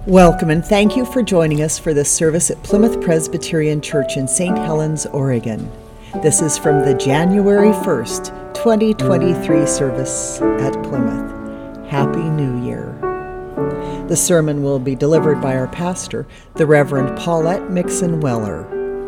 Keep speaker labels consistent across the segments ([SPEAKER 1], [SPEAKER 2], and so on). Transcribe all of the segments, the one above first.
[SPEAKER 1] Welcome and thank you for joining us for this service at Plymouth Presbyterian Church in St. Helens, Oregon. This is from the January 1st, 2023 service at Plymouth. Happy New Year. The sermon will be delivered by our pastor, the Reverend Paulette Mixon Weller.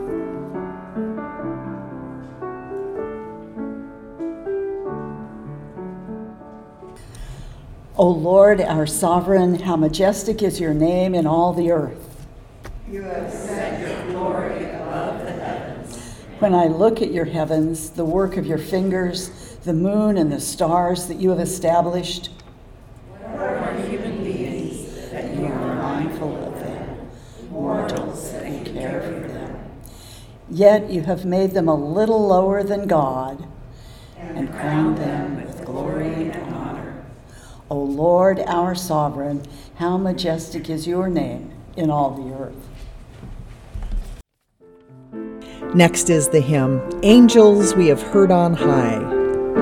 [SPEAKER 2] O Lord, our sovereign, how majestic is your name in all the earth.
[SPEAKER 3] You have set your glory above the heavens.
[SPEAKER 2] When I look at your heavens, the work of your fingers, the moon and the stars that you have established,
[SPEAKER 3] What are human beings that you are mindful of them, mortals that you care for them?
[SPEAKER 2] Yet you have made them a little lower than God and crowned them with glory and honor. O Lord, our sovereign, how majestic is your name in all the earth.
[SPEAKER 1] Next is the hymn, Angels We Have Heard on High.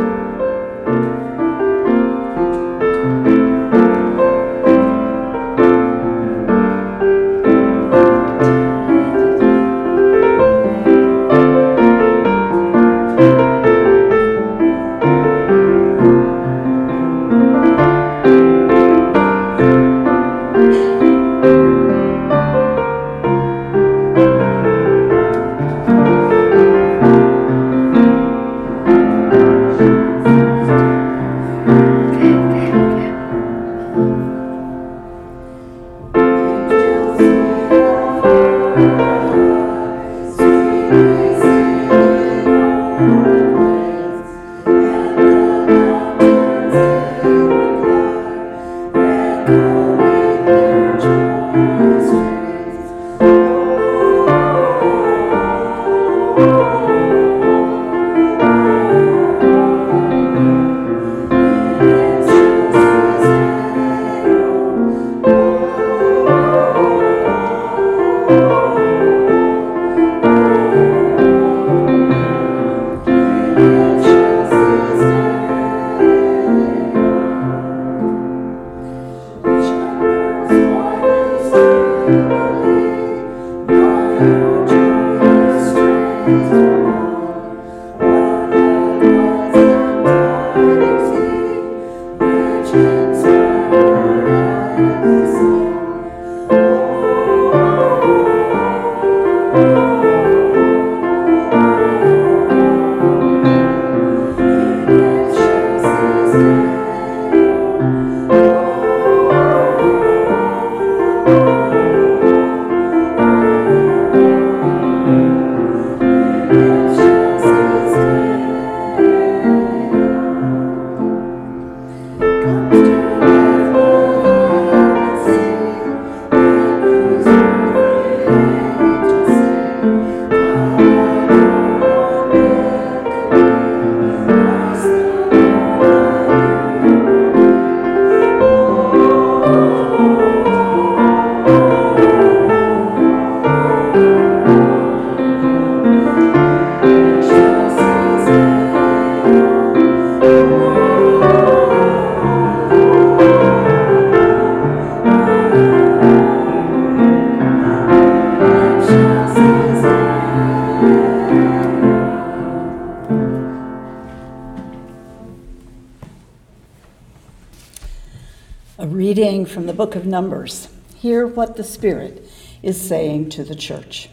[SPEAKER 2] From the book of Numbers. Hear what the Spirit is saying to the church.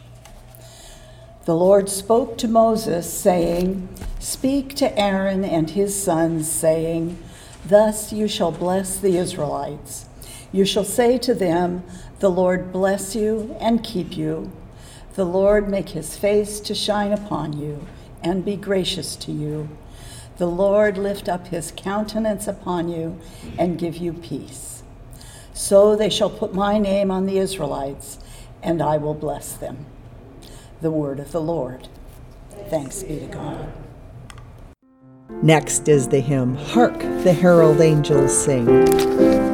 [SPEAKER 2] The Lord spoke to Moses, saying, Speak to Aaron and his sons, saying, Thus you shall bless the Israelites. You shall say to them, The Lord bless you and keep you. The Lord make his face to shine upon you and be gracious to you. The Lord lift up his countenance upon you and give you peace. So they shall put my name on the Israelites, and I will bless them. The word of the Lord. Thanks be to God.
[SPEAKER 1] Next is the hymn, Hark, the Herald Angels Sing.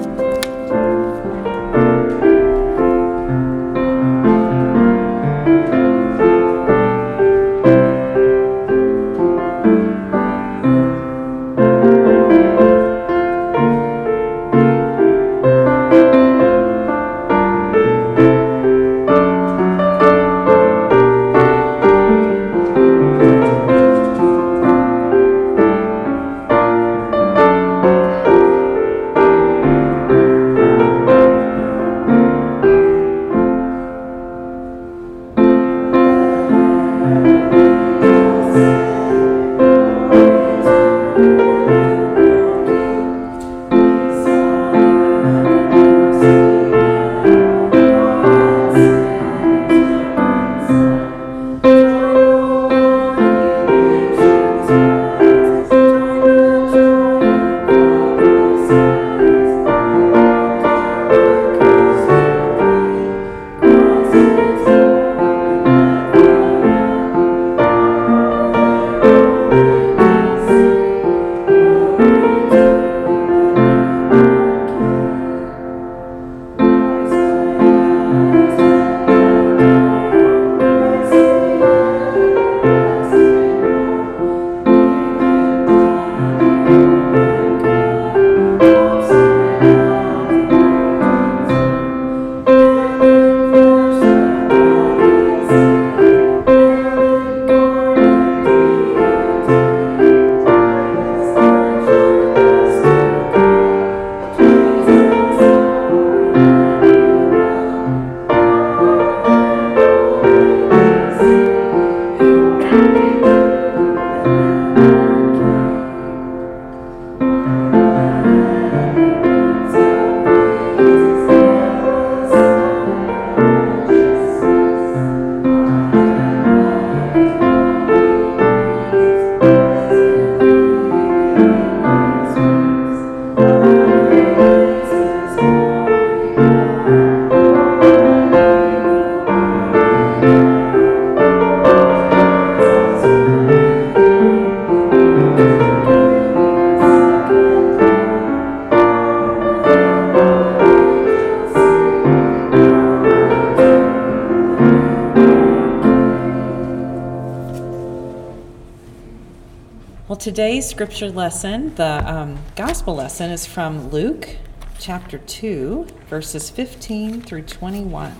[SPEAKER 4] Today's scripture lesson, the gospel lesson, is from Luke chapter 2, verses 15 through 21.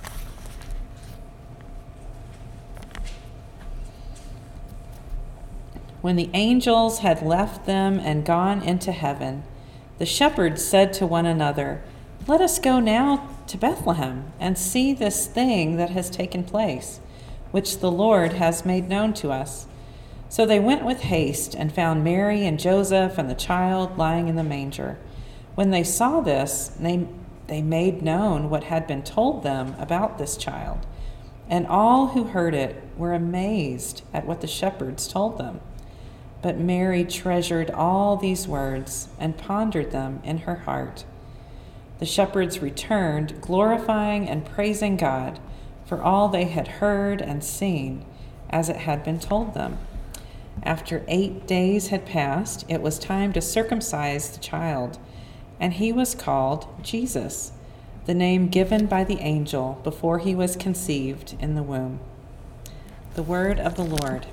[SPEAKER 4] When the angels had left them and gone into heaven, the shepherds said to one another, "Let us go now to Bethlehem and see this thing that has taken place, which the Lord has made known to us." So they went with haste and found Mary and Joseph and the child lying in the manger. When they saw this, they made known what had been told them about this child. And all who heard it were amazed at what the shepherds told them. But Mary treasured all these words and pondered them in her heart. The shepherds returned, glorifying and praising God for all they had heard and seen, as it had been told them. After 8 days had passed, it was time to circumcise the child, and he was called Jesus, the name given by the angel before he was conceived in the womb. The word of the Lord.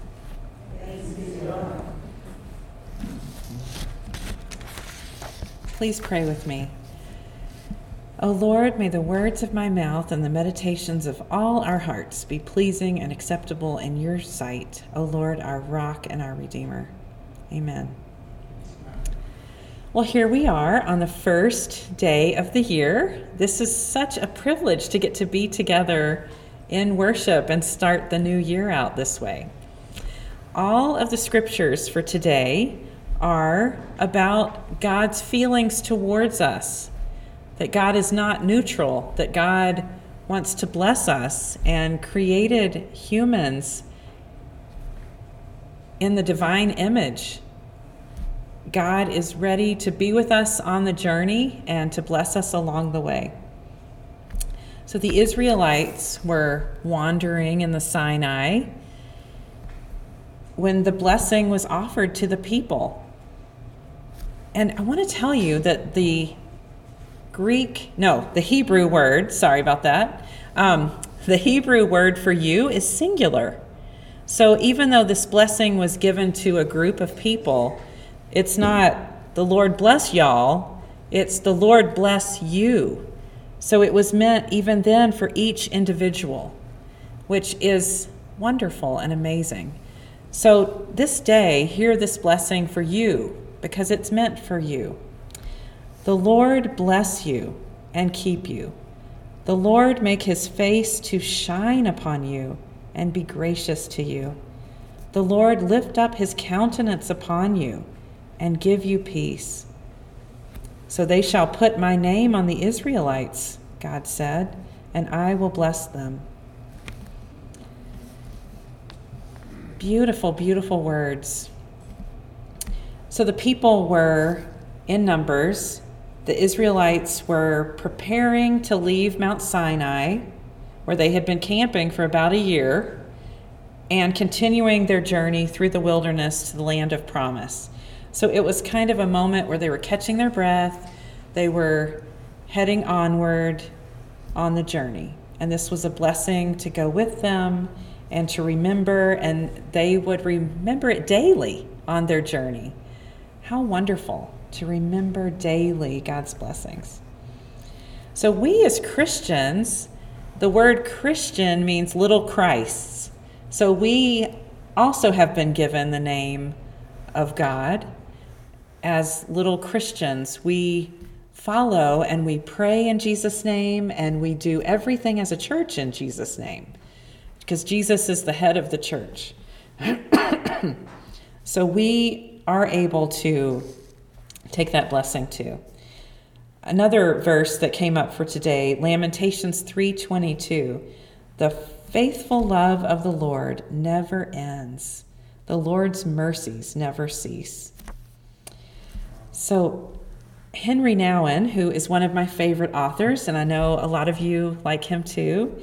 [SPEAKER 4] Please pray with me. O Lord, may the words of my mouth and the meditations of all our hearts be pleasing and acceptable in your sight, O Lord, our rock and our Redeemer. Amen. Well, here we are on the first day of the year. This is such a privilege to get to be together in worship and start the new year out this way. All of the scriptures for today are about God's feelings towards us, that God is not neutral, that God wants to bless us and created humans in the divine image. God is ready to be with us on the journey and to bless us along the way. So the Israelites were wandering in the Sinai when the blessing was offered to the people. And I want to tell you that the Hebrew word, sorry about that. The Hebrew word for you is singular. So even though this blessing was given to a group of people, it's not the Lord bless y'all, it's the Lord bless you. So it was meant even then for each individual, which is wonderful and amazing. So this day, hear this blessing for you, because it's meant for you. The Lord bless you and keep you. The Lord make his face to shine upon you and be gracious to you. The Lord lift up his countenance upon you and give you peace. So they shall put my name on the Israelites, God said, and I will bless them. Beautiful, beautiful words. So the people were in numbers. The Israelites were preparing to leave Mount Sinai, where they had been camping for about a year, and continuing their journey through the wilderness to the land of promise. So it was kind of a moment where they were catching their breath. They were heading onward on the journey. And this was a blessing to go with them and to remember, and they would remember it daily on their journey. How wonderful to remember daily God's blessings. So we as Christians, the word Christian means little Christs. So we also have been given the name of God as little Christians. We follow and we pray in Jesus' name, and we do everything as a church in Jesus' name, because Jesus is the head of the church. So we are able to take that blessing too. Another verse that came up for today, Lamentations 3:22. The faithful love of the Lord never ends. The Lord's mercies never cease. So Henry Nouwen, who is one of my favorite authors, and I know a lot of you like him too,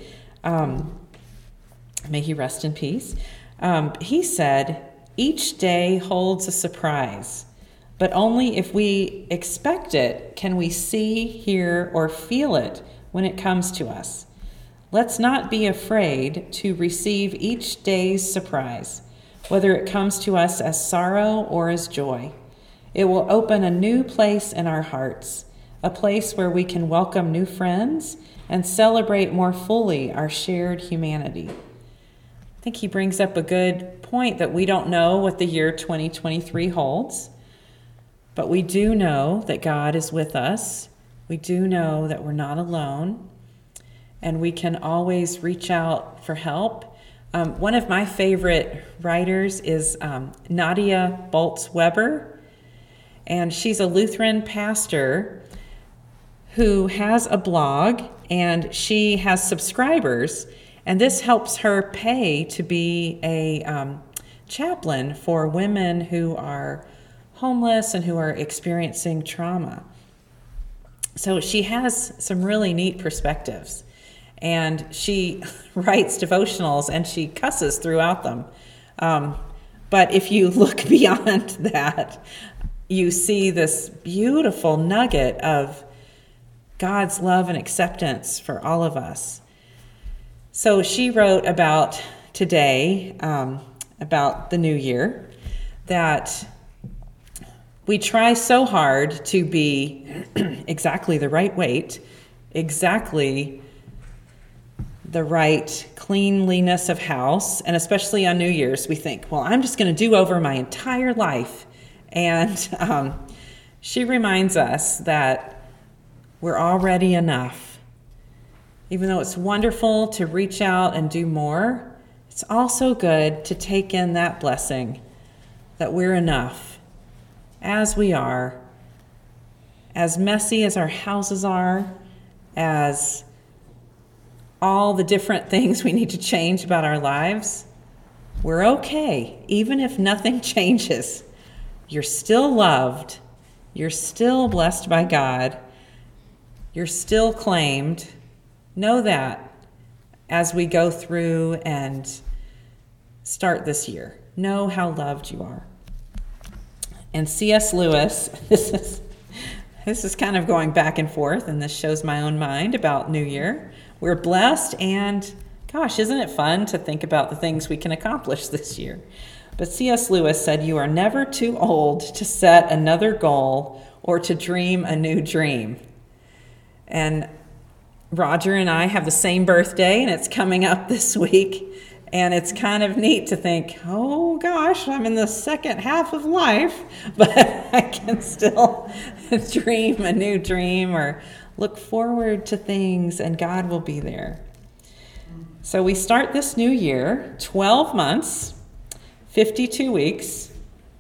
[SPEAKER 4] may he rest in peace. He said, "Each day holds a surprise, but only if we expect it can we see, hear, or feel it when it comes to us. Let's not be afraid to receive each day's surprise, whether it comes to us as sorrow or as joy. It will open a new place in our hearts, a place where we can welcome new friends and celebrate more fully our shared humanity. I think he brings up a good point that we don't know what the year 2023 holds, but we do know that God is with us. We do know that we're not alone, and we can always reach out for help. One of my favorite writers is Nadia Bolz-Weber, and she's a Lutheran pastor who has a blog, and she has subscribers, and this helps her pay to be a chaplain for women who are homeless and who are experiencing trauma. So she has some really neat perspectives, and she writes devotionals and she cusses throughout them. But if you look beyond that, you see this beautiful nugget of God's love and acceptance for all of us. So she wrote about today, about the new year, that we try so hard to be exactly the right weight, exactly the right cleanliness of house, and especially on New Year's, we think, well, I'm just going to do over my entire life. And she reminds us that we're already enough. Even though it's wonderful to reach out and do more, it's also good to take in that blessing that we're enough as we are, as messy as our houses are, as all the different things we need to change about our lives. We're okay, even if nothing changes. You're still loved. You're still blessed by God. You're still claimed. Know that as we go through and start this year. Know how loved you are. And C.S. Lewis, this is kind of going back and forth, and this shows my own mind about New Year. We're blessed, and gosh, isn't it fun to think about the things we can accomplish this year? But C.S. Lewis said, "You are never too old to set another goal or to dream a new dream." And Roger and I have the same birthday, and it's coming up this week. And it's kind of neat to think, oh gosh, I'm in the second half of life, but I can still dream a new dream or look forward to things, and God will be there. So we start this new year, 12 months, 52 weeks,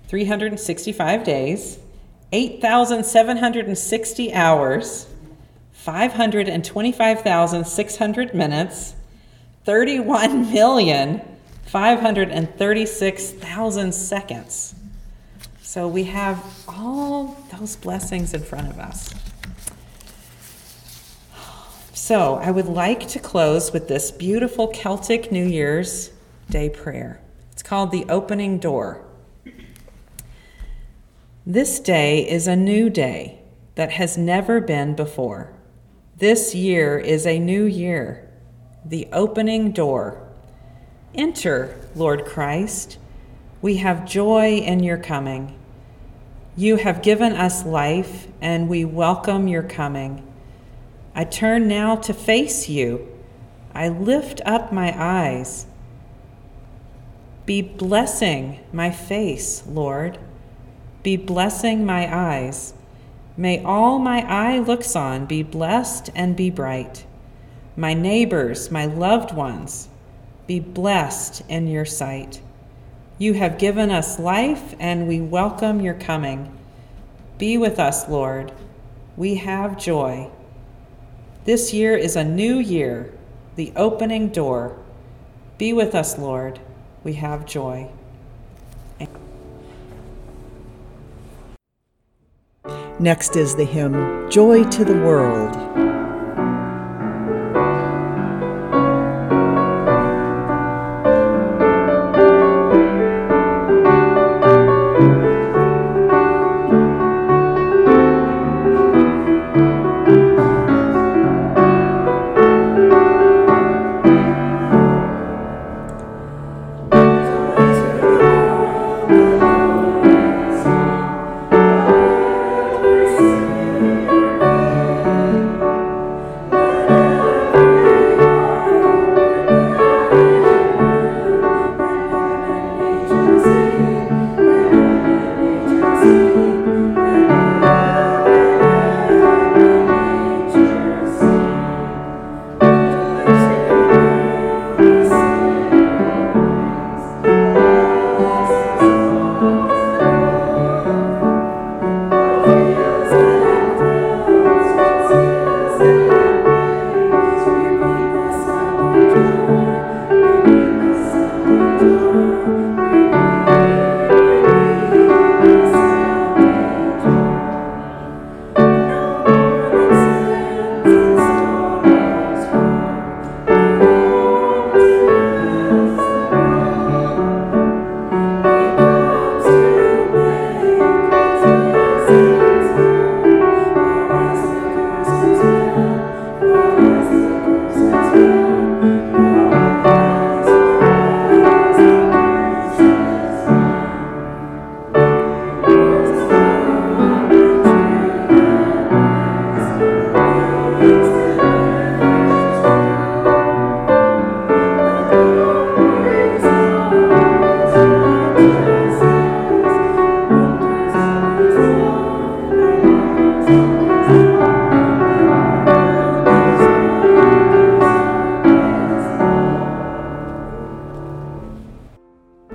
[SPEAKER 4] 365 days, 8,760 hours, 525,600 minutes, 31,536,000 seconds. So we have all those blessings in front of us. So I would like to close with this beautiful Celtic New Year's Day prayer. It's called the Opening Door. This day is a new day that has never been before. This year is a new year. The opening door. Enter, Lord Christ. We have joy in your coming. You have given us life, and we welcome your coming. I turn now to face you. I lift up my eyes. Be blessing my face, Lord. Be blessing my eyes. May all my eye looks on be blessed and be bright. My neighbors, my loved ones, be blessed in your sight. You have given us life, and we welcome your coming. Be with us, Lord. We have joy. This year is a new year, the opening door. Be with us, Lord. We have joy.
[SPEAKER 1] Next is the hymn, Joy to the World.
[SPEAKER 3] To the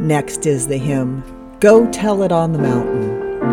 [SPEAKER 1] Next is the hymn, Go Tell It on the Mountain.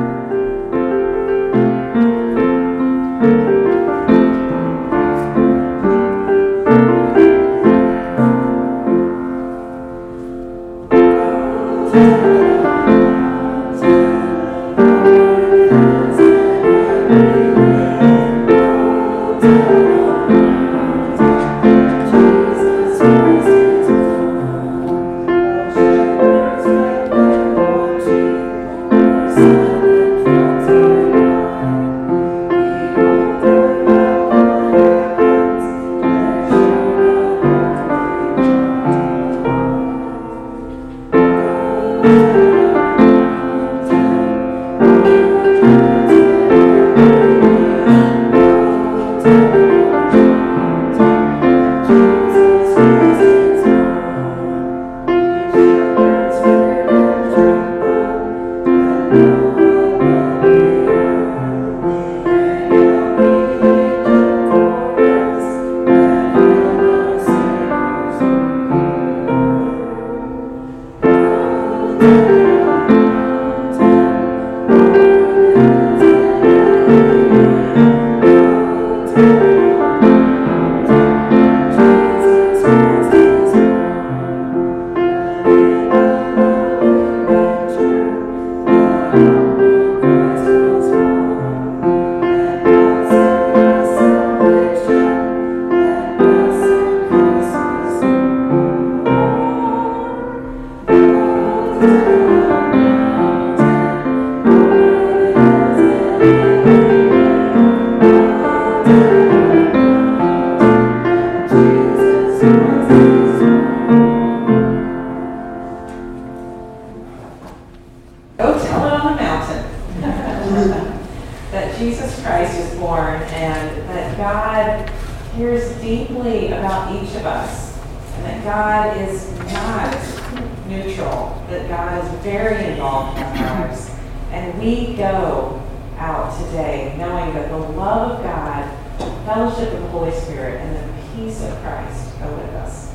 [SPEAKER 4] Go tell it on the mountain that Jesus Christ is born and that God cares deeply about each of us and that God is not neutral, that God is very involved in our lives. And we go out today knowing that the love of God, fellowship of the Holy Spirit, and the peace of Christ go with us.